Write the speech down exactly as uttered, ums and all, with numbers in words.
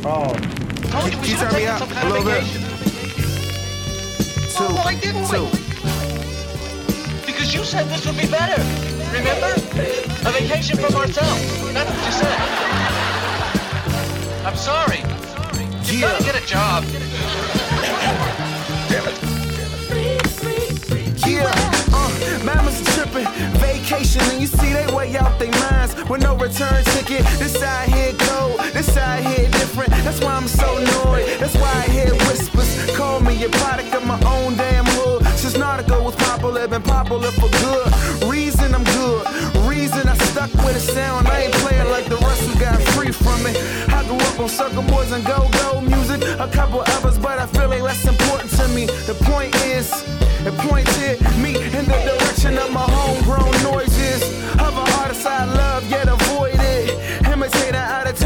Oh. Told you we should have taken some kind of vacation. Two. Oh, why didn't Two. we? Because you said this would be better. Remember? A vacation from ourselves. That's what you said. I'm sorry. You Yeah. gotta get a job. Yeah, uh, mama's tripping, vacation, and you see they weigh out their minds with no return ticket. This side here cold, this side here different. That's why I'm so annoyed. That's why I hear whispers. Call me a product of my own damn hood. Since Nautical was popular, been popular for good. Reason I'm good, reason I stuck with a sound. I ain't playing like the rest who got free from it. I grew up on Circle Boys and go-go music, a couple others, but I feel they less important to me. The point is, the point here, me